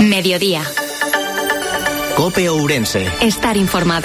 Mediodía. COPE Ourense. Estar informado.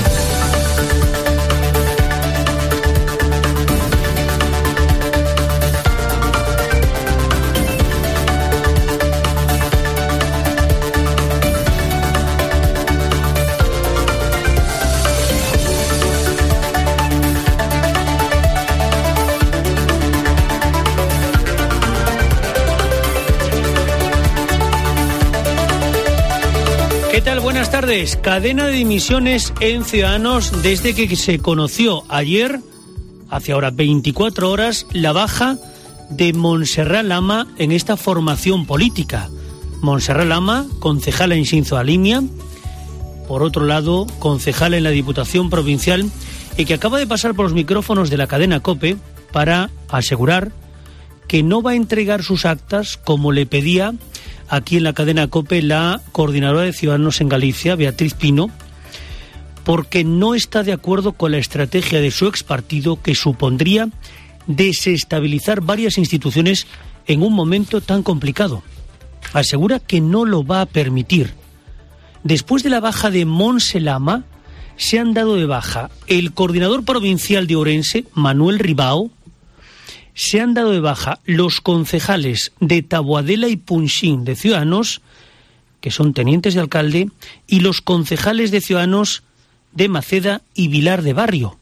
¿Qué tal? Buenas tardes. Cadena de dimisiones en Ciudadanos desde que se conoció ayer, hace ahora 24 horas, la baja de Montserrat Lama en esta formación política. Montserrat Lama, concejala en Xinzo da Limia, por otro lado, concejala en la Diputación Provincial, y que acaba de pasar por los micrófonos de la cadena COPE para asegurar que no va a entregar sus actas como le pedía aquí en la cadena COPE la coordinadora de Ciudadanos en Galicia, Beatriz Pino, porque no está de acuerdo con la estrategia de su expartido que supondría desestabilizar varias instituciones en un momento tan complicado. Asegura que no lo va a permitir. Después de la baja de Montserrat Lama, se han dado de baja el coordinador provincial de Ourense, Manuel Ribao, se han dado de baja los concejales de Taboadela y Punxín de Ciudadanos, que son tenientes de alcalde, y los concejales de Ciudadanos de Maceda y Vilar de Barrio.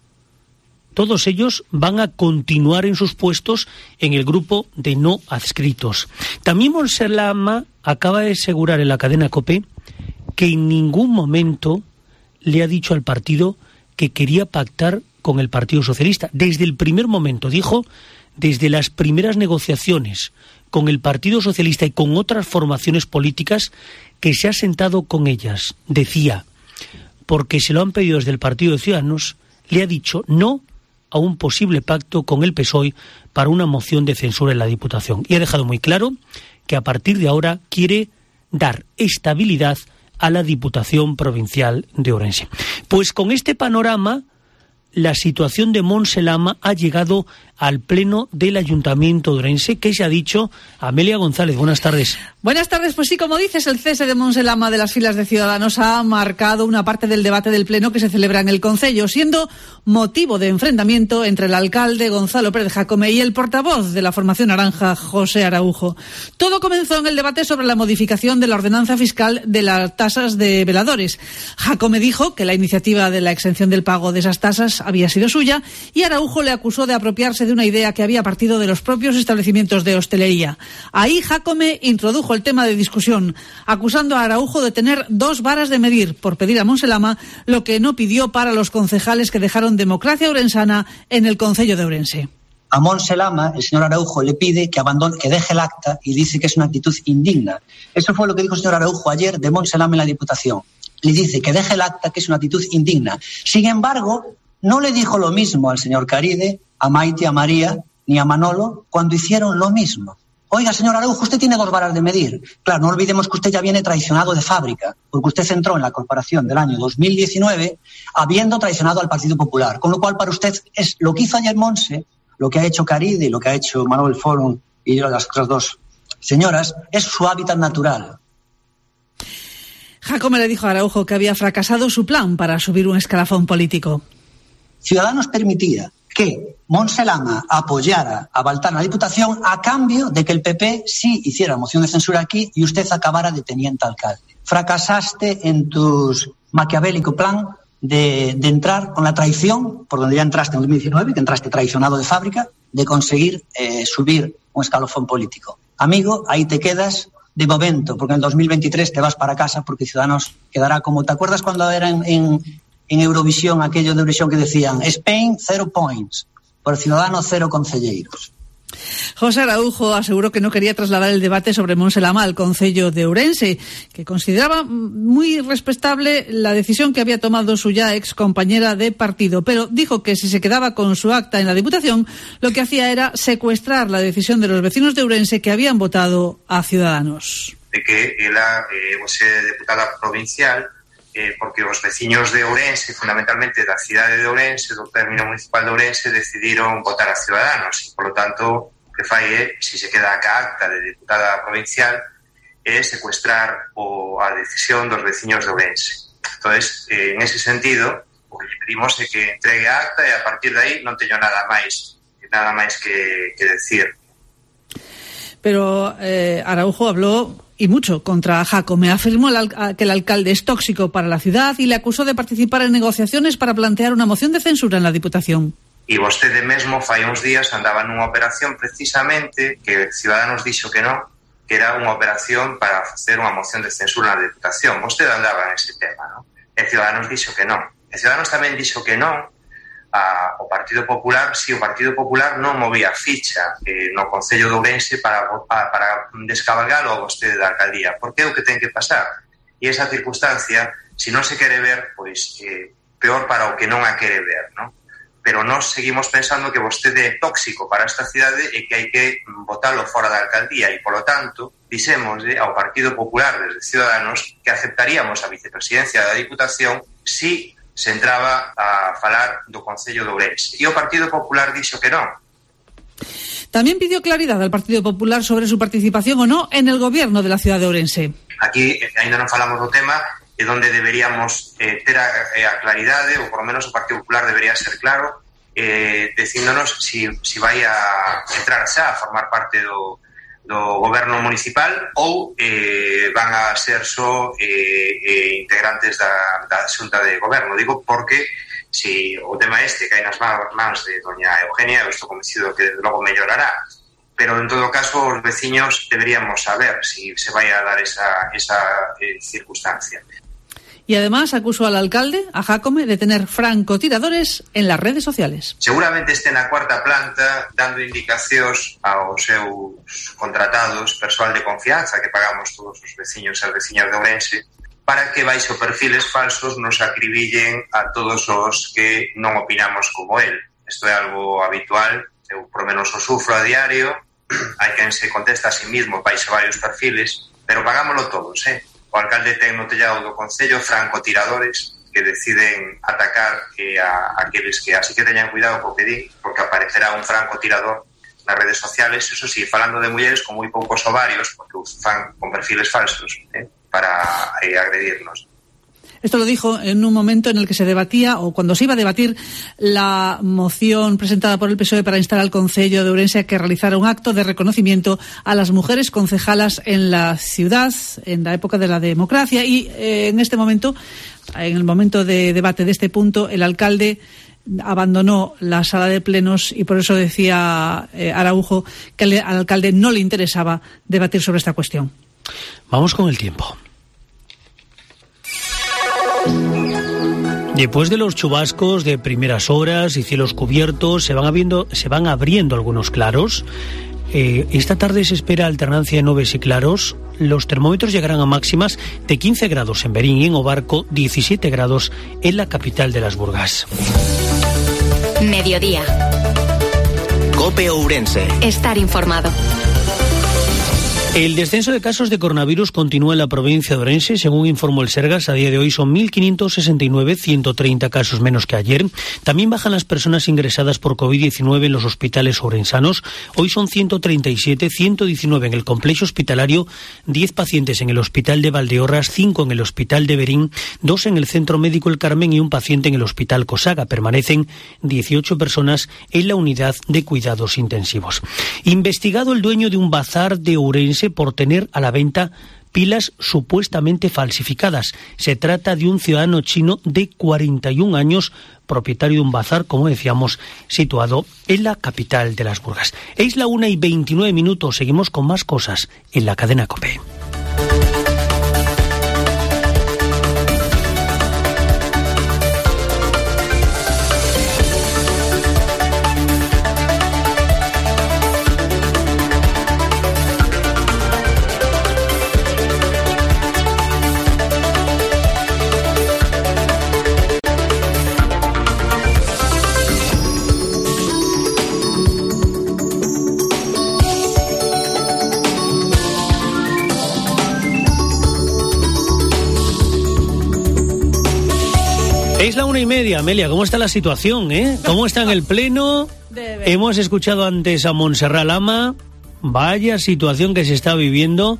Todos ellos van a continuar en sus puestos en el grupo de no adscritos. También Montserrat Lama acaba de asegurar en la cadena COPE que en ningún momento le ha dicho al partido que quería pactar con el Partido Socialista. Desde el primer momento, dijo, desde las primeras negociaciones con el Partido Socialista y con otras formaciones políticas, que se ha sentado con ellas. Decía, porque se lo han pedido desde el Partido de Ciudadanos, le ha dicho no a un posible pacto con el PSOE para una moción de censura en la Diputación. Y ha dejado muy claro que a partir de ahora quiere dar estabilidad a la Diputación Provincial de Ourense. Pues con este panorama, la situación de Montserrat Lama ha llegado al pleno del Ayuntamiento de Ourense. ¿Qué se ha dicho? Amelia González, buenas tardes. Buenas tardes, pues sí, como dices, el cese de Montserrat Lama de las filas de Ciudadanos ha marcado una parte del debate del pleno que se celebra en el concello, siendo motivo de enfrentamiento entre el alcalde Gonzalo Pérez Jácome y el portavoz de la formación naranja, José Araujo. Todo comenzó en el debate sobre la modificación de la ordenanza fiscal de las tasas de veladores. Jácome dijo que la iniciativa de la exención del pago de esas tasas había sido suya, y Araujo le acusó de apropiarse de una idea que había partido de los propios establecimientos de hostelería. Ahí Jácome introdujo el tema de discusión, acusando a Araujo de tener dos varas de medir por pedir a Montserrat Lama lo que no pidió para los concejales que dejaron Democracia Ourensana en el concello de Ourense. A Montserrat Lama, el señor Araujo le pide que abandone, que deje el acta, y dice que es una actitud indigna. Eso fue lo que dijo el señor Araujo ayer de Montserrat Lama en la Diputación. Le dice que deje el acta, que es una actitud indigna. Sin embargo, no le dijo lo mismo al señor Caride, a Maite, a María, ni a Manolo, cuando hicieron lo mismo. Oiga, señor Araujo, usted tiene dos varas de medir. Claro, no olvidemos que usted ya viene traicionado de fábrica, porque usted entró en la corporación del año 2019 habiendo traicionado al Partido Popular. Con lo cual, para usted, es lo que hizo ayer Monse, lo que ha hecho Caride y lo que ha hecho Manuel Forum y las otras dos señoras, es su hábitat natural. Jácome le dijo a Araujo que había fracasado su plan para subir un escalafón político. Ciudadanos permitía que Montserrat Lama apoyara a Baltar en la Diputación a cambio de que el PP sí hiciera moción de censura aquí y usted acabara de teniente alcalde. Fracasaste en tu maquiavélico plan de entrar con la traición, por donde ya entraste en 2019, que entraste traicionado de fábrica, de conseguir subir un escalafón político. Amigo, ahí te quedas de momento, porque en el 2023 te vas para casa porque Ciudadanos quedará como... ¿Te acuerdas cuando era en Eurovisión, aquello de Eurovisión que decían Spain 0 points, por Ciudadanos 0 concelleiros? José Araujo aseguró que no quería trasladar el debate sobre Montserrat Lama al concello de Ourense, que consideraba muy respetable la decisión que había tomado su ya ex compañera de partido, pero dijo que si se quedaba con su acta en la Diputación, lo que hacía era secuestrar la decisión de los vecinos de Ourense que habían votado a Ciudadanos. De que ela fose deputada provincial, porque os veciños de Ourense, fundamentalmente da cidade de Ourense, do término municipal de Ourense, decidiron votar a Ciudadanos, e, por lo tanto, o que fai é, se se queda a acta de deputada provincial, secuestrar a decisión dos veciños de Ourense. Entonces, en ese sentido, o que lle pedimos é que entregue a acta e a partir de aí non teño nada máis que decir. Pero Araujo habló y mucho contra Jácome. Afirmó que el alcalde es tóxico para la ciudad y le acusó de participar en negociaciones para plantear una moción de censura en la Diputación. E vostede mesmo fai uns días andaba nunha operación precisamente que Ciudadanos dixo que non, que era unha operación para facer unha moción de censura na Diputación. Vostede andaba en ese tema, non? E Ciudadanos dixo que non. E Ciudadanos tamén dixo que non ao Partido Popular, si o Partido Popular non movía ficha no Concello de Ourense para descabalgalo a vostede da alcaldía. Porque é o que ten que pasar. E esa circunstancia, se non se quere ver, pois peor para o que non a quere ver, non? Pero nós seguimos pensando que vostede é tóxico para esta cidade e que hai que botalo fora da alcaldía e, polo tanto, dixemos ao Partido Popular desde Ciudadanos que aceptaríamos a vicepresidencia da Diputación si se entraba a falar do Concello de Ourense. E o Partido Popular dixo que non. También pidió claridad al Partido Popular sobre su participación o no en el gobierno de la ciudad de Ourense. Aquí ainda non falamos do tema e donde deberíamos ter a claridade, ou por lo menos o Partido Popular debería ser claro, dicíndonos si vai a entrar xa a formar parte do goberno municipal ou van a ser só integrantes da xunta de goberno. Digo porque si o tema que hai nas mans de doña Eugenia, eu estou convencido que logo mellorará. Pero en todo caso os veciños deberíamos saber si se vai a dar esa circunstancia. Y además acusó al alcalde, a Jácome, de tener francotiradores en las redes sociales. Seguramente este na cuarta planta dando indicacións aos seus contratados, persoal de confianza que pagamos todos os veciños e as veciñas de Ourense, para que baixo perfiles falsos nos acribillen a todos os que non opinamos como él. Isto é algo habitual, eu por menos o sufro a diario, hai quen se contesta a sí mismo baixo varios perfiles, pero pagámoslo todos, O alcalde ten no tellado do Concello francotiradores que deciden atacar a aqueles que así que teñan cuidado co que di, porque aparecerá un francotirador nas redes sociales, eso sí, falando de mulleres con moi poucos ovarios, porque os fan con perfiles falsos para agredirnos. Esto lo dijo en un momento en el que se debatía, o cuando se iba a debatir, la moción presentada por el PSOE para instar al Concello de Ourense a que realizara un acto de reconocimiento a las mujeres concejalas en la ciudad, en la época de la democracia. Y en este momento, en el momento de debate de este punto, el alcalde abandonó la sala de plenos y por eso decía Araujo que al alcalde no le interesaba debatir sobre esta cuestión. Vamos con el tiempo. Después de los chubascos de primeras horas y cielos cubiertos, se van abriendo algunos claros. Esta tarde se espera alternancia de nubes y claros. Los termómetros llegarán a máximas de 15 grados en Berín y en Obarco, 17 grados en la capital de las Burgas. Mediodía. COPE Ourense. Estar informado. El descenso de casos de coronavirus continúa en la provincia de Ourense. Según informó el Sergas, a día de hoy son 1.569, 130 casos menos que ayer. También bajan las personas ingresadas por COVID-19 en los hospitales ourensanos. Hoy son 137, 119 en el complejo hospitalario, 10 pacientes en el hospital de Valdeorras, 5 en el hospital de Berín, 2 en el Centro Médico El Carmen y un paciente en el hospital Cosaga. Permanecen 18 personas en la unidad de cuidados intensivos. Investigado el dueño de un bazar de Ourense por tener a la venta pilas supuestamente falsificadas. Se trata de un ciudadano chino de 41 años, propietario de un bazar, como decíamos, situado en la capital de las Burgas. Es la 1:29. Seguimos con más cosas en la cadena COPE. Es la 1:30, Amelia. ¿Cómo está la situación, ¿Cómo está en el Pleno? Hemos escuchado antes a Montserrat Lama. Vaya situación que se está viviendo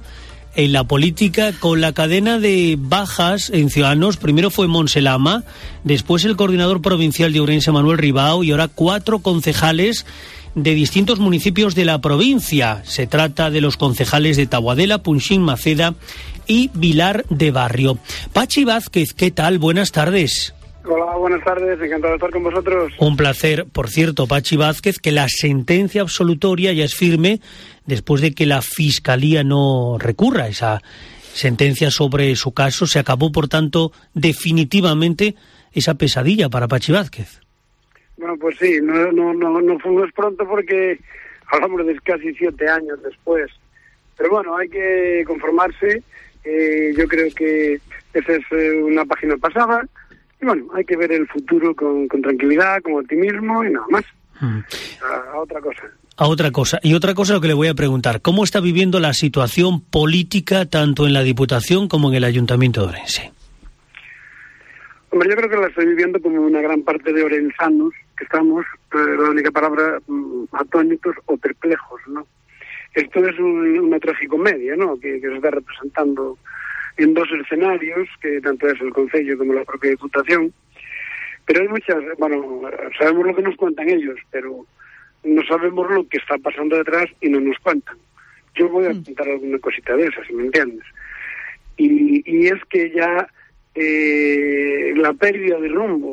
en la política con la cadena de bajas en Ciudadanos. Primero fue Montse Lama, después el coordinador provincial de Ourense, Manuel Ribao, y ahora 4 concejales de distintos municipios de la provincia. Se trata de los concejales de Taboadela, Punxín, Maceda y Vilar de Barrio. Pachi Vázquez, ¿qué tal? Buenas tardes. Hola, buenas tardes, encantado de estar con vosotros. Un placer. Por cierto, Pachi Vázquez, que la sentencia absolutoria ya es firme después de que la Fiscalía no recurra. Esa sentencia sobre su caso se acabó, por tanto, definitivamente esa pesadilla para Pachi Vázquez. Bueno, pues sí, no fuimos pronto porque hablamos de casi 7 años después. Pero bueno, hay que conformarse. Yo creo que esa es una página pasada. Y bueno, hay que ver el futuro con tranquilidad, con optimismo y nada más. A otra cosa. A otra cosa. Y otra cosa lo que le voy a preguntar. ¿Cómo está viviendo la situación política tanto en la Diputación como en el Ayuntamiento de Ourense? Hombre, yo creo que la estoy viviendo como una gran parte de orensanos, que estamos, la única palabra, atónitos o perplejos, ¿no? Esto es una tragicomedia, ¿no?, que se está representando en 2 escenarios, que tanto es el Concello como la propia Diputación. Pero hay muchas, bueno, sabemos lo que nos cuentan ellos, pero no sabemos lo que está pasando detrás y no nos cuentan. Yo voy a contar alguna cosita de esas, si me entiendes. Y es que ya la pérdida de rumbo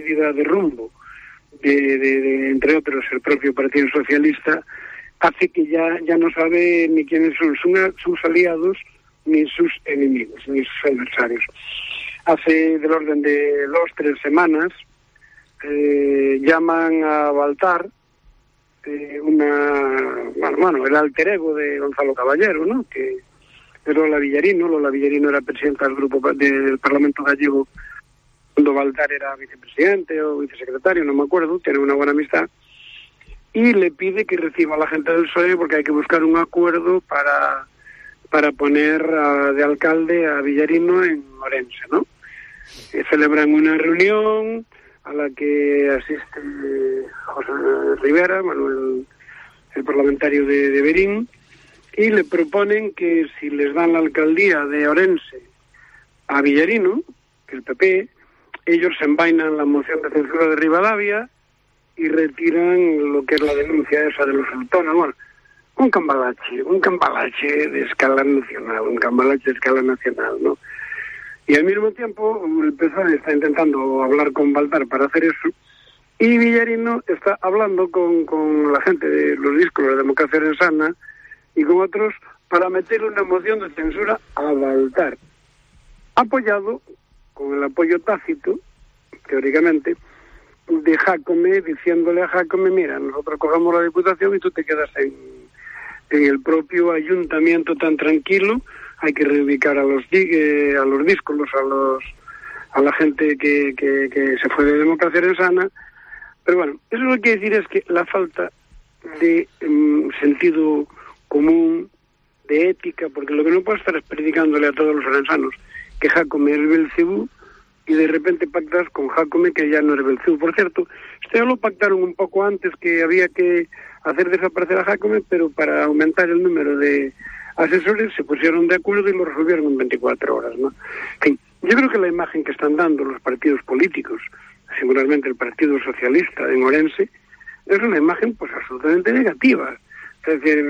de entre otros el propio Partido Socialista hace que ya no sabe ni quiénes son sus aliados ni sus enemigos, ni sus adversarios. Hace del orden de 2-3 semanas llaman a Baltar, el alter ego de Gonzalo Caballero, ¿no?, que es Lola Villarino. Lola Villarino era presidenta del grupo del Parlamento gallego cuando Baltar era vicepresidente o vicesecretario, no me acuerdo, tiene una buena amistad, y le pide que reciba a la gente del PSOE porque hay que buscar un acuerdo para poner de alcalde a Villarino en Ourense, ¿no? Celebran una reunión a la que asiste José Rivera, Manuel, el parlamentario de Verín, y le proponen que si les dan la alcaldía de Ourense a Villarino, que el PP, ellos se envainan la moción de censura de Rivadavia y retiran lo que es la denuncia esa de los autónomos. Bueno, un cambalache de escala nacional, ¿no? Y al mismo tiempo el PSOE está intentando hablar con Baltar para hacer eso, y Villarino está hablando con la gente de los discos de Democracia Orensana y con otros para meter una moción de censura a Baltar, apoyado con el apoyo tácito, teóricamente, de Jácome, diciéndole a Jácome: mira, nosotros cogemos la Diputación y tú te quedas en el propio ayuntamiento tan tranquilo. Hay que reubicar a los díscolos, a la gente que se fue de Democracia Orensana. Pero bueno, eso lo que quiere decir es que la falta de sentido común, de ética, porque lo que no puede estar es predicándole a todos los orensanos que Jácome es Belcebú y de repente pactas con Jácome que ya no es Belcebú. Por cierto, ya lo pactaron un poco antes, que había que hacer desaparecer a Jácome, pero para aumentar el número de asesores se pusieron de acuerdo y lo resolvieron en 24 horas, ¿no? En fin, yo creo que la imagen que están dando los partidos políticos, seguramente el Partido Socialista en Ourense, es una imagen pues absolutamente negativa. Es decir,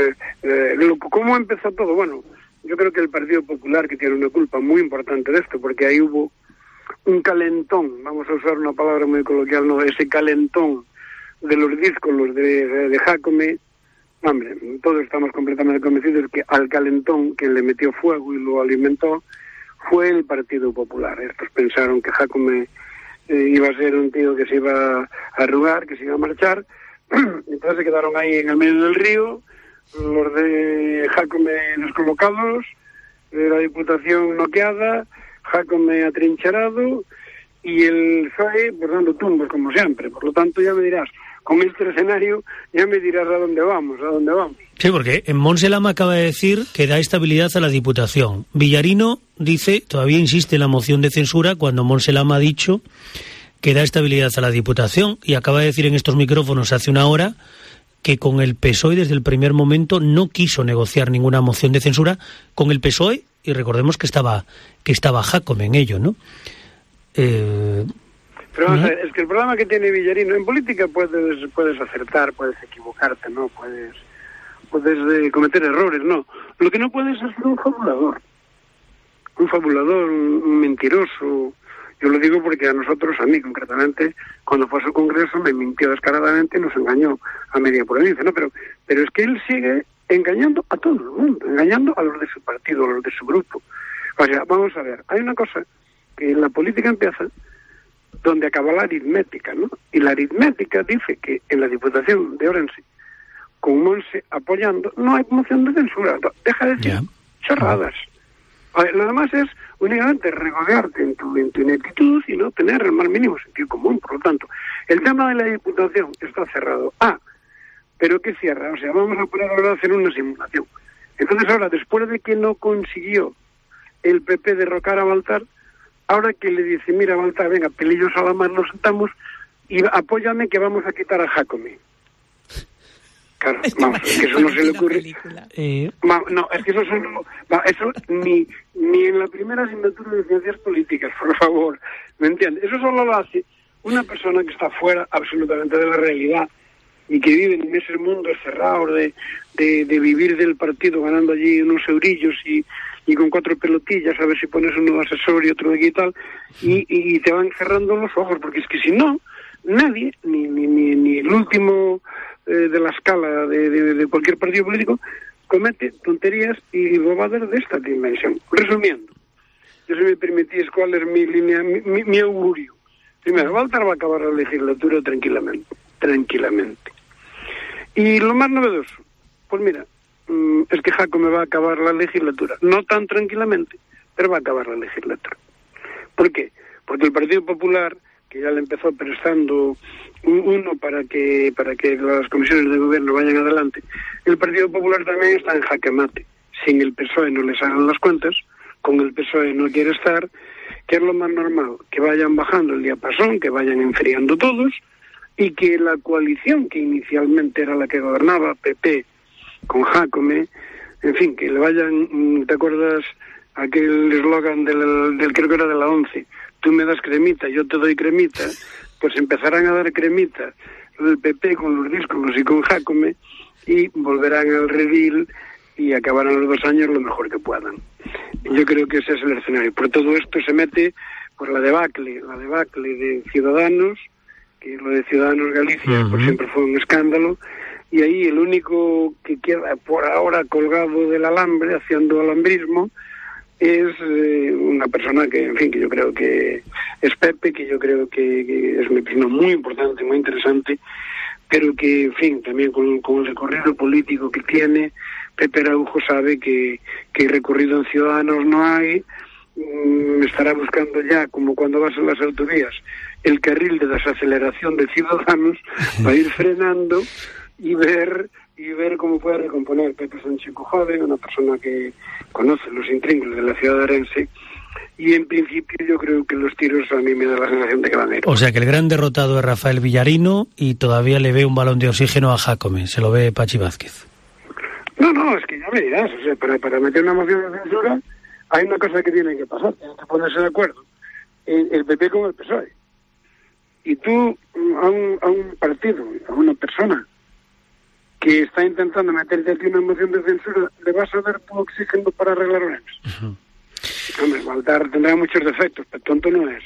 ¿cómo empezó todo? Bueno, yo creo que el Partido Popular, que tiene una culpa muy importante de esto, porque ahí hubo un calentón, vamos a usar una palabra muy coloquial, no, ese calentón de los díscolos de Jácome. Hombre, todos estamos completamente convencidos que al calentón, quien le metió fuego y lo alimentó, fue el Partido Popular. Estos pensaron que Jácome iba a ser un tío que se iba a arrugar, que se iba a marchar. Entonces se quedaron ahí en el medio del río, los de Jácome descolocados, la Diputación noqueada, Jácome atrincherado y el PSOE pues dando tumbos como siempre. Por lo tanto, ya me dirás, con este escenario ya me dirás a dónde vamos. Sí, porque Montse Lama acaba de decir que da estabilidad a la Diputación. Villarino dice, todavía insiste en la moción de censura, cuando Montse Lama ha dicho que da estabilidad a la Diputación, y acaba de decir en estos micrófonos hace una hora que con el PSOE desde el primer momento no quiso negociar ninguna moción de censura con el PSOE, y recordemos que estaba Jácome en ello, ¿no? Pero vamos a ver, es que el problema que tiene Villarino, en política puedes acertar, puedes equivocarte, ¿no? Puedes cometer errores, no. Lo que no puedes es ser un fabulador, un mentiroso. Yo lo digo porque a mí concretamente, cuando fue a su congreso me mintió descaradamente y nos engañó a media provincia, ¿no? Pero es que él sigue engañando a todo el mundo, engañando a los de su partido, a los de su grupo. O sea, vamos a ver, hay una cosa que en la política empieza donde acaba la aritmética, ¿no? Y la aritmética dice que en la Diputación de Ourense, con Monse apoyando, no hay moción de censura. Deja de decir chorradas. Lo demás es únicamente regodearte en tu ineptitud y no tener el más mínimo sentido común. Por lo tanto, el tema de la Diputación está cerrado. ¿Pero qué cierra? O sea, vamos a poner ahora a hacer una simulación. Entonces ahora, después de que no consiguió el PP derrocar a Baltar, ahora que le dice, mira Baltar, venga, pelillos a la mar, nos sentamos y apóyame que vamos a quitar a Jácome. Claro, vamos, es que eso no se le ocurre. No, es que eso ni en la primera asignatura de ciencias políticas, por favor, ¿me entiendes? Eso solo lo hace una persona que está fuera absolutamente de la realidad y que vive en ese mundo cerrado de vivir del partido ganando allí unos eurillos y con 4 pelotillas a ver si pones uno de asesor y otro de aquí y tal, y te van cerrando los ojos, porque es que si no, nadie, ni el último de la escala de cualquier partido político, comete tonterías y bobadas de esta dimensión. Resumiendo, yo si me permitís cuál es mi línea, mi augurio. Primero, Baltar va a acabar la legislatura tranquilamente. Y lo más novedoso, pues mira, es que Jácome va a acabar la legislatura, no tan tranquilamente, pero va a acabar la legislatura. ¿Por qué? Porque el Partido Popular, que ya le empezó prestando uno para que las comisiones de gobierno vayan adelante, el Partido Popular también está en jaque mate. Sin el PSOE no les hagan las cuentas, con el PSOE no quiere estar, que es lo más normal, que vayan bajando el diapasón, que vayan enfriando todos, y que la coalición que inicialmente era la que gobernaba, PP, con Jácome, en fin, que le vayan, ¿te acuerdas aquel eslogan del creo que era de la 11? Tú me das cremita, yo te doy cremita, pues empezarán a dar cremita el PP con los díscolos y con Jácome y volverán al redil y acabarán los 2 años lo mejor que puedan. Yo creo que ese es el escenario. Por todo esto se mete por la debacle de Ciudadanos, que lo de Ciudadanos Galicia pues siempre fue un escándalo, y ahí el único que queda por ahora colgado del alambre, haciendo alambrismo, es una persona que, en fin, que yo creo que es Pepe, que yo creo que es una persona muy importante, muy interesante, pero que, en fin, también con el recorrido político que tiene, Pepe Araujo sabe que recorrido en Ciudadanos no hay, estará buscando ya, como cuando vas en las autovías, el carril de desaceleración de Ciudadanos para ir frenando y ver cómo puede recomponer. Pepe es un chico joven, una persona que conoce los intríngulis de la ciudad de Ourense, y en principio yo creo que los tiros a mí me da la sensación de que van a ir. O sea que el gran derrotado es Rafael Villarino y todavía le ve un balón de oxígeno a Jácome, se lo ve Pachi Vázquez. No, es que ya me dirás, o sea, para meter una moción de censura hay una cosa que tiene que pasar, tienen que ponerse de acuerdo el PP con el PSOE. Y tú a un partido, a una persona que está intentando meterte aquí una moción de censura, le vas a dar tu oxígeno para arreglar Ourense. Hombre, Baltar tendrá muchos defectos, pero tonto no es.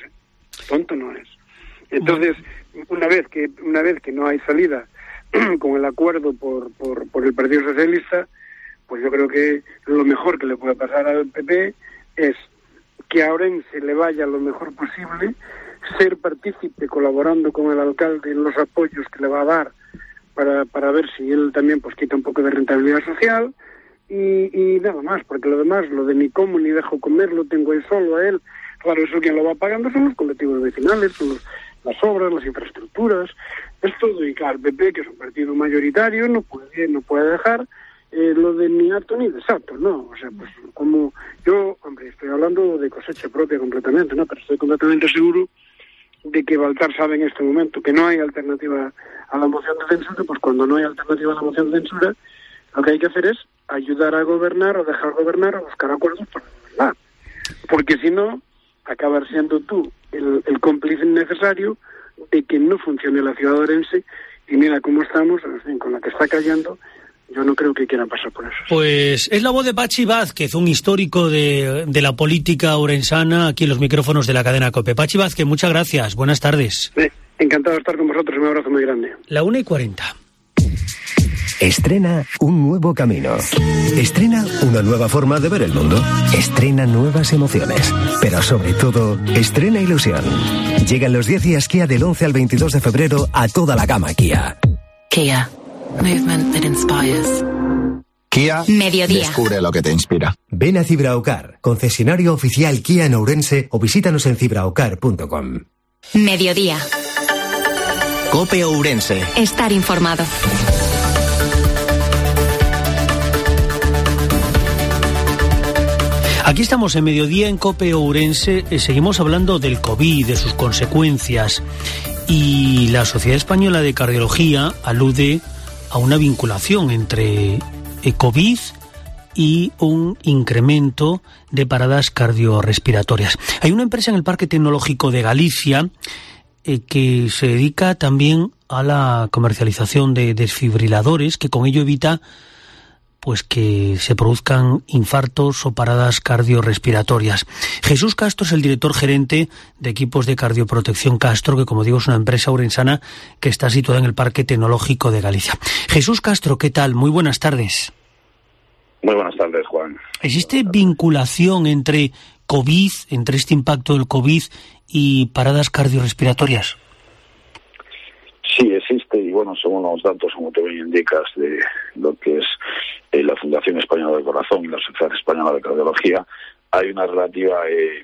Entonces, una vez que no hay salida con el acuerdo por el Partido Socialista, pues yo creo que lo mejor que le puede pasar al PP es que a Ourense le vaya lo mejor posible, ser partícipe colaborando con el alcalde en los apoyos que le va a dar para ver si él también pues quita un poco de rentabilidad social y nada más, porque lo demás, lo de ni como ni dejo comer, lo tengo ahí solo a él. Claro, eso quien lo va pagando son los colectivos vecinales, son las obras, las infraestructuras, es todo. Y claro, el PP, que es un partido mayoritario, no puede dejar lo de ni apto ni desato, ¿no? O sea, pues como yo, hombre, estoy hablando de cosecha propia completamente, ¿no? Pero estoy completamente seguro de que Baltar sabe en este momento que no hay alternativa a la moción de censura, pues cuando no hay alternativa a la moción de censura, lo que hay que hacer es ayudar a gobernar o dejar gobernar o buscar acuerdos para gobernar. Porque si no, acabar siendo tú el cómplice necesario de que no funcione la ciudad de Ourense, y mira cómo estamos, en fin, con la que está cayendo. Yo no creo que quieran pasar por eso. Pues es la voz de Pachi Vázquez, un histórico de la política ourensana, aquí en los micrófonos de la cadena COPE. Pachi Vázquez, muchas gracias. Buenas tardes. Encantado de estar con vosotros. Un abrazo muy grande. 1:40. Estrena un nuevo camino. Estrena una nueva forma de ver el mundo. Estrena nuevas emociones. Pero sobre todo, estrena ilusión. Llegan los 10 días Kia del 11 al 22 de febrero a toda la gama Kia. Kia. Movement that inspires. Kia, Mediodía. Descubre lo que te inspira. Ven a Cibraocar, concesionario oficial Kia en Ourense, o visítanos en cibraocar.com. Mediodía. COPE Ourense. Estar informado. Aquí estamos en Mediodía en COPE Ourense. Seguimos hablando del COVID, de sus consecuencias. Y la Sociedad Española de Cardiología alude a una vinculación entre COVID y un incremento de paradas cardiorrespiratorias. Hay una empresa en el Parque Tecnológico de Galicia que se dedica también a la comercialización de desfibriladores, que con ello evita pues que se produzcan infartos o paradas cardiorrespiratorias. Jesús Castro es el director gerente de equipos de cardioprotección Castro, que como digo es una empresa ourensana que está situada en el Parque Tecnológico de Galicia. Jesús Castro, ¿qué tal? Muy buenas tardes. Muy buenas tardes, Juan. ¿Existe vinculación entre COVID, entre este impacto del COVID y paradas cardiorrespiratorias? Sí, existe, y bueno, según los datos, como tú bien indicas, de lo que es la Fundación Española del Corazón y la Sociedad Española de Cardiología, hay una relativa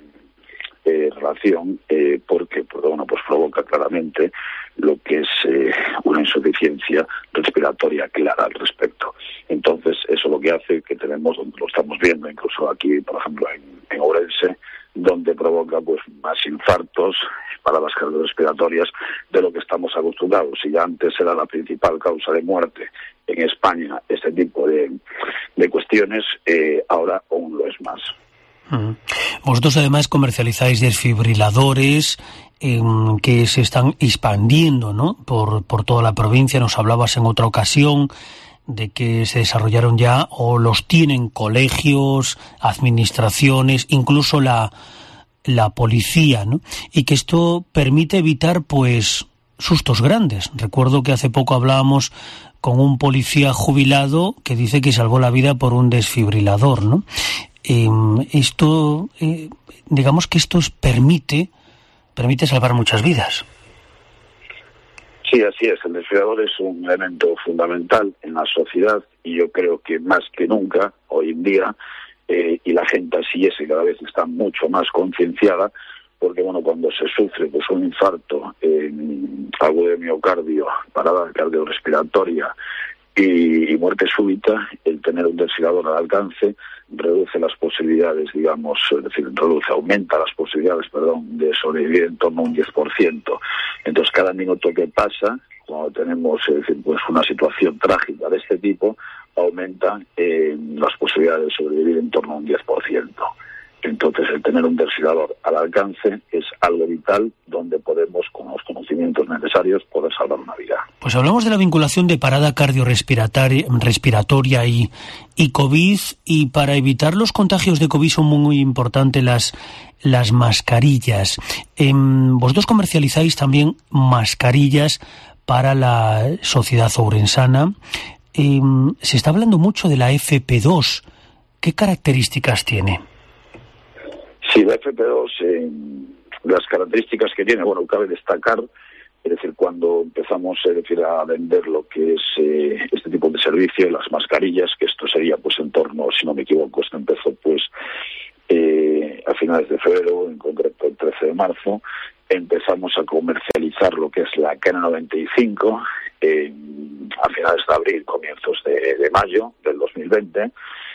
relación porque bueno, pues provoca claramente lo que es una insuficiencia respiratoria clara al respecto. Entonces, eso lo que hace que tenemos, donde lo estamos viendo, incluso aquí, por ejemplo, en Ourense, donde provoca pues más infartos, paradas cardiorrespiratorias de lo que estamos acostumbrados. Si ya antes era la principal causa de muerte en España este tipo de cuestiones, ahora aún lo es más. Vosotros además comercializáis desfibriladores que se están expandiendo, ¿no?, por toda la provincia. Nos hablabas en otra ocasión de que se desarrollaron ya o los tienen colegios, administraciones, incluso la policía, ¿no? Y que esto permite evitar pues sustos grandes. Recuerdo que hace poco hablábamos con un policía jubilado que dice que salvó la vida por un desfibrilador, ¿no? Digamos que esto permite salvar muchas vidas. Sí, así es. El desfibrilador es un elemento fundamental en la sociedad y yo creo que más que nunca, hoy en día, y la gente así es y cada vez está mucho más concienciada, porque bueno, cuando se sufre pues un infarto agudo de miocardio, parada cardiorrespiratoria y muerte súbita, el tener un desfibrilador al alcance reduce las posibilidades, digamos, es decir, aumenta las posibilidades, de sobrevivir en torno a un 10%. Entonces, cada minuto que pasa, cuando tenemos pues una situación trágica de este tipo, aumenta las posibilidades de sobrevivir en torno a un 10%. Entonces, el tener un desfibrilador al alcance es algo vital donde podemos, con los conocimientos necesarios, poder salvar una vida. Pues hablamos de la vinculación de parada cardiorrespiratoria y COVID, y para evitar los contagios de COVID son muy importantes las mascarillas. Vosotros comercializáis también mascarillas para la sociedad ourensana. Se está hablando mucho de la FP2. ¿Qué características tiene? Sí, la FP2, las características que tiene, bueno, cabe destacar, es decir, cuando empezamos a vender lo que es este tipo de servicio, las mascarillas, que esto sería pues en torno, si no me equivoco, esto empezó pues a finales de febrero, en concreto el 13 de marzo, empezamos a comercializar lo que es la KN95 a finales de abril, comienzos de mayo del 2020,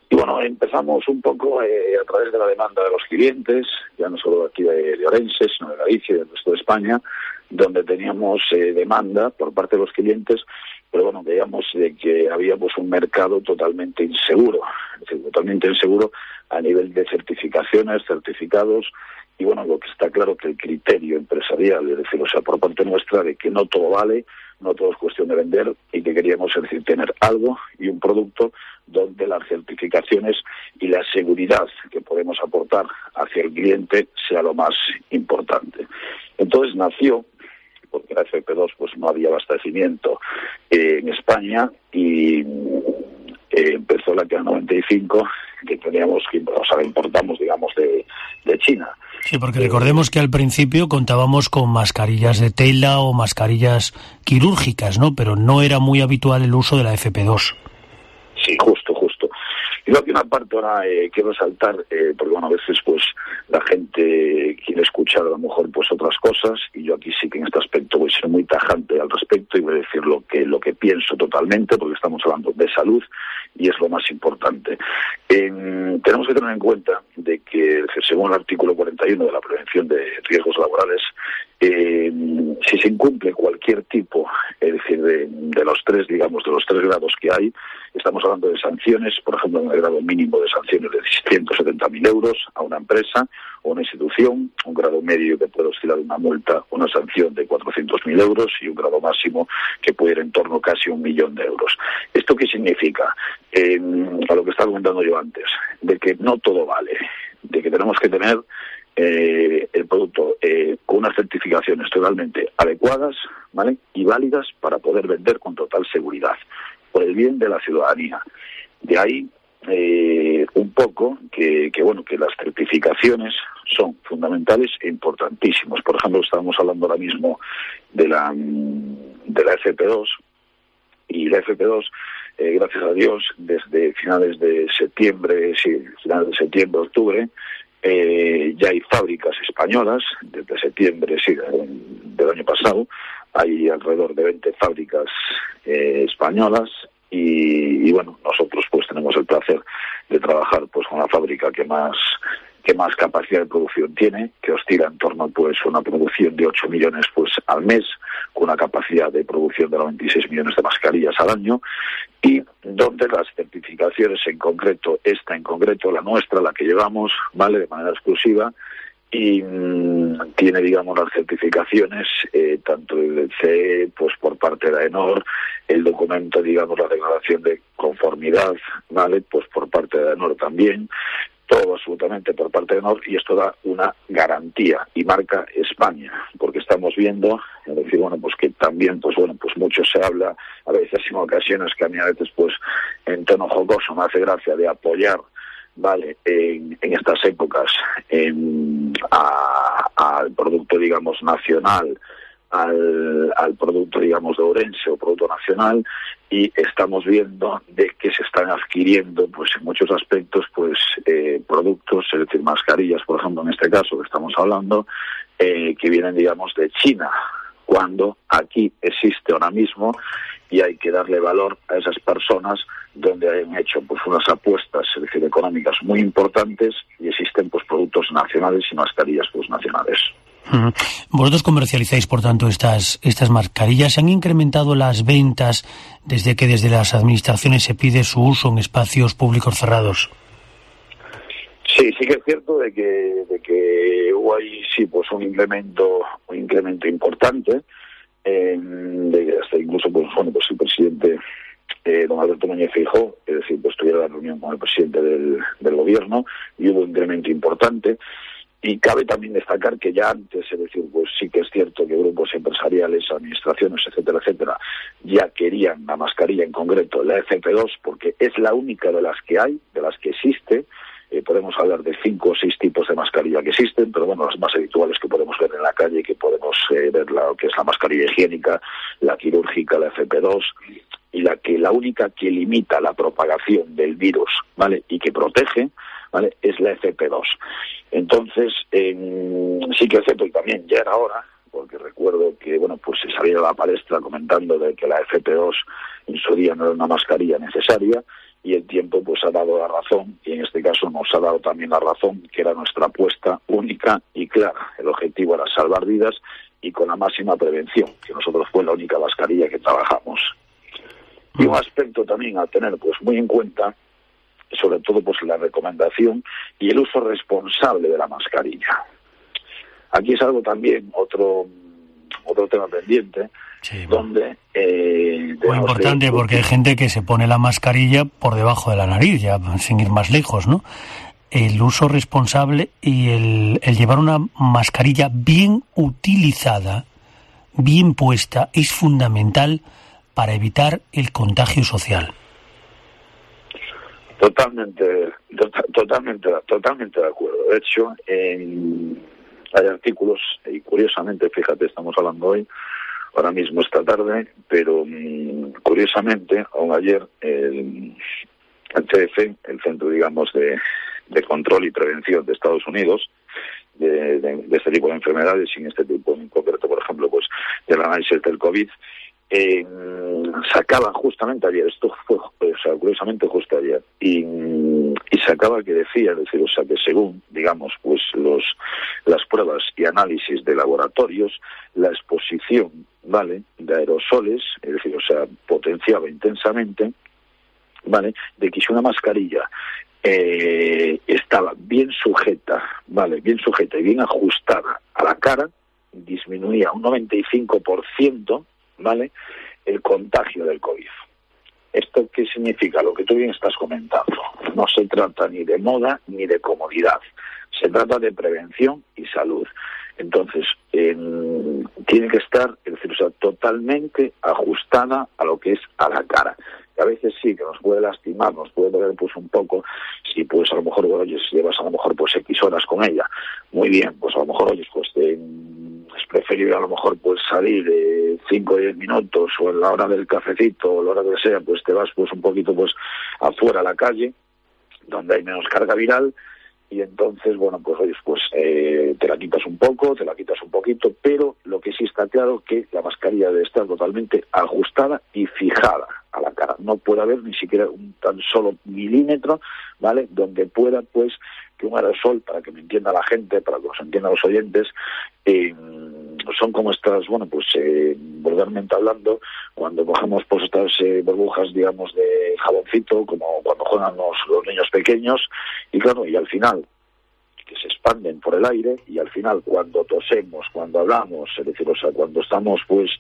Y bueno, empezamos un poco a través de la demanda de los clientes, ya no solo aquí de Orense, sino de Galicia y del resto de España, donde teníamos demanda por parte de los clientes, pero bueno, veíamos de que había pues un mercado totalmente inseguro, es decir, totalmente inseguro a nivel de certificaciones, certificados, y bueno, lo que está claro que el criterio empresarial, es decir, o sea, por parte nuestra, de que no todo vale, no todo es cuestión de vender, y que queríamos, es decir, tener algo y un producto donde las certificaciones y la seguridad que podemos aportar hacia el cliente sea lo más importante. Entonces nació, porque la FP2 pues no había abastecimiento en España, y empezó la K95, que teníamos que, o sea, importamos, digamos, de China. Sí, porque recordemos que al principio contábamos con mascarillas de tela o mascarillas quirúrgicas, ¿no? Pero no era muy habitual el uso de la FP2. Sí, justo. Y luego que una parte ahora quiero resaltar, porque bueno, a veces pues la gente quiere escuchar a lo mejor pues otras cosas, y yo aquí sí que en este aspecto voy a ser muy tajante al respecto y voy a decir lo que pienso totalmente, porque estamos hablando de salud y es lo más importante. Tenemos que tener en cuenta de que según el artículo 41 de la prevención de riesgos laborales, si se incumple cualquier tipo, es decir, de los tres, digamos, de los 3 grados que hay, estamos hablando de sanciones, por ejemplo, en el grado mínimo de sanciones de 170.000 euros a una empresa o una institución, un grado medio que puede oscilar una multa, una sanción de 400.000 euros, y un grado máximo que puede ir en torno casi a 1 millón de euros. ¿Esto qué significa? A lo que estaba comentando yo antes, de que no todo vale, de que tenemos que tener el producto con unas certificaciones totalmente adecuadas, ¿vale?, y válidas para poder vender con total seguridad, por el bien de la ciudadanía. De ahí un poco que bueno, que las certificaciones son fundamentales e importantísimos. Por ejemplo, estábamos hablando ahora mismo de la FP2, y la FP2, gracias a Dios, desde finales de septiembre, octubre, ya hay fábricas españolas. Desde septiembre del año pasado hay alrededor de 20 fábricas españolas, y bueno, nosotros pues tenemos el placer de trabajar pues con la fábrica que más capacidad de producción tiene, que oscila en torno pues a una producción de 8 millones pues al mes, con una capacidad de producción de 96 millones de mascarillas al año, y donde las certificaciones en concreto, la nuestra, la que llevamos, vale, de manera exclusiva, y tiene, digamos, las certificaciones, tanto el CE, pues por parte de AENOR, el documento, digamos, la declaración de conformidad, vale, pues por parte de AENOR también, todo absolutamente por parte de AENOR, y esto da una garantía y marca España, porque estamos viendo, es decir, bueno, pues que también, pues bueno, pues mucho se habla, a veces en ocasiones que a mí a veces pues en tono jocoso me hace gracia, de apoyar, vale, en estas épocas al producto, digamos, nacional, al producto, digamos, de Ourense o producto nacional, y estamos viendo de que se están adquiriendo pues en muchos aspectos pues productos, es decir, mascarillas, por ejemplo, en este caso que estamos hablando, que vienen, digamos, de China, cuando aquí existe ahora mismo, y hay que darle valor a esas personas donde han hecho pues unas apuestas, es decir, económicas muy importantes, y existen pues productos nacionales y mascarillas pues nacionales. Vosotros comercializáis, por tanto, estas mascarillas. ¿Se han incrementado las ventas desde que desde las administraciones se pide su uso en espacios públicos cerrados? Sí que es cierto de que hubo ahí pues un incremento importante, hasta incluso pues el presidente don Alberto Núñez Feijóo, es decir, pues tuviera la reunión con el presidente del gobierno, y hubo un incremento importante. Y cabe también destacar que ya antes, es decir, pues sí que es cierto que grupos empresariales, administraciones, etcétera, ya querían la mascarilla, en concreto la FP2, porque es la única de las que hay, de las que existe. Podemos hablar de 5 o 6 tipos de mascarilla que existen, pero bueno, las más habituales que podemos ver en la calle, que podemos ver lo que es la mascarilla higiénica, la quirúrgica, la FP2, y la única que limita la propagación del virus, ¿vale?, y que protege, ¿vale?, es la FP2. Entonces, sí que es cierto que también ya era hora, porque recuerdo que, bueno, pues se salía a la palestra comentando de que la FP2 en su día no era una mascarilla necesaria, y el tiempo pues ha dado la razón, y en este caso nos ha dado también la razón, que era nuestra apuesta única y clara. El objetivo era salvar vidas y con la máxima prevención, que nosotros fue la única mascarilla que trabajamos. Y un aspecto también a tener pues muy en cuenta, sobre todo pues la recomendación y el uso responsable de la mascarilla. Aquí es algo también, otro tema pendiente, sí, donde... muy importante, porque hay gente que se pone la mascarilla por debajo de la nariz, ya sin ir más lejos, ¿no? El uso responsable y el llevar una mascarilla bien utilizada, bien puesta, es fundamental para evitar el contagio social. Totalmente de acuerdo. De hecho, hay artículos, y curiosamente, fíjate, estamos hablando hoy, ahora mismo esta tarde, pero curiosamente, aún ayer, el CDC, el Centro, digamos, de Control y Prevención de Estados Unidos, de este tipo de enfermedades, y en este tipo en concreto, por ejemplo, pues del análisis del COVID, sacaba justamente ayer, esto fue, curiosamente justo ayer, y sacaba que decía, es decir, que según, digamos, pues las pruebas y análisis de laboratorios, la exposición, ¿vale?, de aerosoles, es decir, potenciaba intensamente, ¿vale?, de que si una mascarilla estaba bien sujeta, ¿vale?, bien sujeta y bien ajustada a la cara, disminuía un 95%, ¿vale?, el contagio del COVID. ¿Esto qué significa? Lo que tú bien estás comentando. No se trata ni de moda ni de comodidad. Se trata de prevención y salud. Entonces, tiene que estar, es decir, totalmente ajustada a lo que es a la cara. Que a veces sí, que nos puede lastimar, nos puede doler pues un poco, si pues a lo mejor, bueno, oye, si llevas a lo mejor pues X horas con ella, muy bien, pues a lo mejor, oye, pues es preferible a lo mejor pues salir 5 o 10 minutos, o en la hora del cafecito, o la hora que sea, pues te vas pues un poquito pues afuera a la calle, donde hay menos carga viral, y entonces, bueno, pues oye, pues te la quitas un poco, te la quitas un poquito, pero lo que sí está claro que la mascarilla debe estar totalmente ajustada y fijada a la cara. No puede haber ni siquiera un tan solo milímetro, ¿vale?, donde pueda, pues, que un aerosol, para que me entienda la gente, para que nos entiendan los oyentes, son como estas, bueno, pues vulgarmente hablando, cuando cogemos pues estas burbujas, digamos, de jaboncito, como cuando juegan los niños pequeños, y claro, y al final que se expanden por el aire, y al final cuando tosemos, cuando hablamos, es decir, cuando estamos pues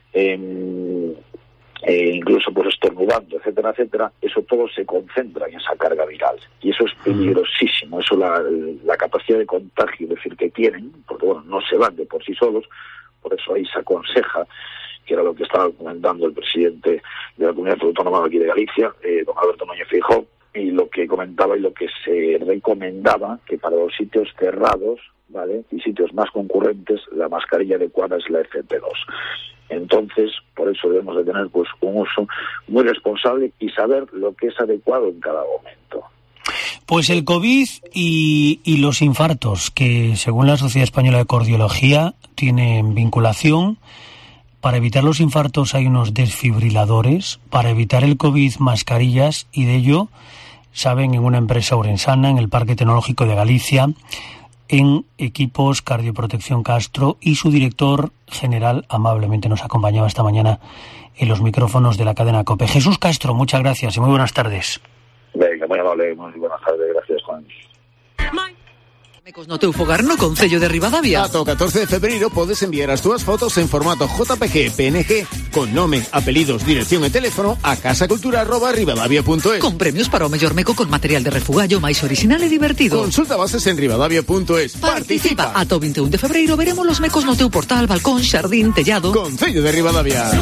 incluso pues estornudando, etcétera, etcétera, eso todo se concentra en esa carga viral, y eso es peligrosísimo. Eso la capacidad de contagio, es decir, que tienen, porque bueno, no se van de por sí solos, por eso ahí se aconseja, que era lo que estaba comentando el presidente de la Comunidad Autónoma de aquí de Galicia, don Alberto Núñez Feijóo, y lo que comentaba y lo que se recomendaba, que para los sitios cerrados, ¿vale?, y sitios más concurrentes, la mascarilla adecuada es la FP2. Entonces, por eso debemos de tener pues un uso muy responsable y saber lo que es adecuado en cada momento. Pues el COVID y los infartos, que según la Sociedad Española de Cardiología tienen vinculación. Para evitar los infartos hay unos desfibriladores, para evitar el COVID mascarillas, y de ello saben en una empresa orensana, en el Parque Tecnológico de Galicia, en Equipos Cardioprotección Castro, y su director general amablemente nos acompañaba esta mañana en los micrófonos de la cadena COPE. Jesús Castro, muchas gracias y muy buenas tardes. Venga, muy amable, muy buenas tardes, gracias, Juan. Mecos no teu fogar no Concello de Ribadavia. Ata o 14 de febreiro podes enviar as túas fotos en formato JPG, PNG, con nome, apelidos, dirección e teléfono a casacultura@ribadavia.es. Con premios para o mellor meco con material de refugallo máis original e divertido. Consulta bases en ribadavia.es. Participa. Ata o 21 de febreiro veremos los mecos no teu portal, balcón, xardín, tellado. Concello de Ribadavia.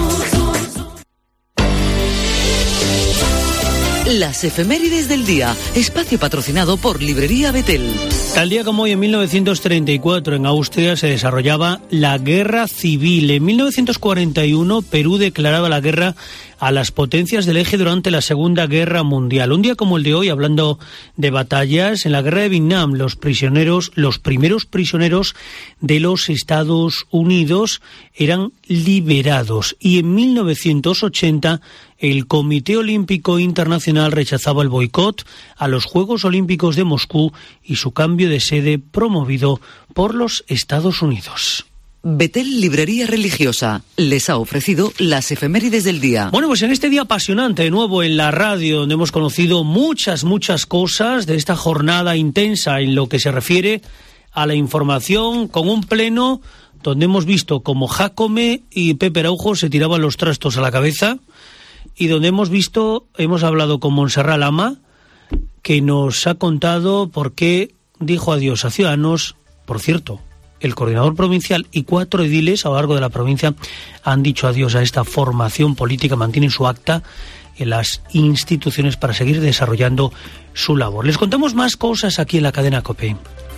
Las efemérides del día. Espacio patrocinado por Librería Betel. Tal día como hoy, en 1934, en Austria se desarrollaba la Guerra Civil. En 1941, Perú declaraba la guerra a las potencias del eje durante la Segunda Guerra Mundial. Un día como el de hoy, hablando de batallas, en la Guerra de Vietnam, los primeros prisioneros de los Estados Unidos eran liberados. Y en 1980, el Comité Olímpico Internacional rechazaba el boicot a los Juegos Olímpicos de Moscú y su cambio de sede promovido por los Estados Unidos. Betel Librería Religiosa les ha ofrecido las efemérides del día. Bueno, pues en este día apasionante, de nuevo en la radio, donde hemos conocido muchas cosas de esta jornada intensa en lo que se refiere a la información, con un pleno donde hemos visto como Jácome y Pepe Araujo se tiraban los trastos a la cabeza, y donde hemos hablado con Montserrat Lama, que nos ha contado por qué dijo adiós a Ciudadanos. Por cierto, el coordinador provincial y 4 ediles a lo largo de la provincia han dicho adiós a esta formación política, mantienen su acta en las instituciones para seguir desarrollando su labor. Les contamos más cosas aquí en la cadena COPE.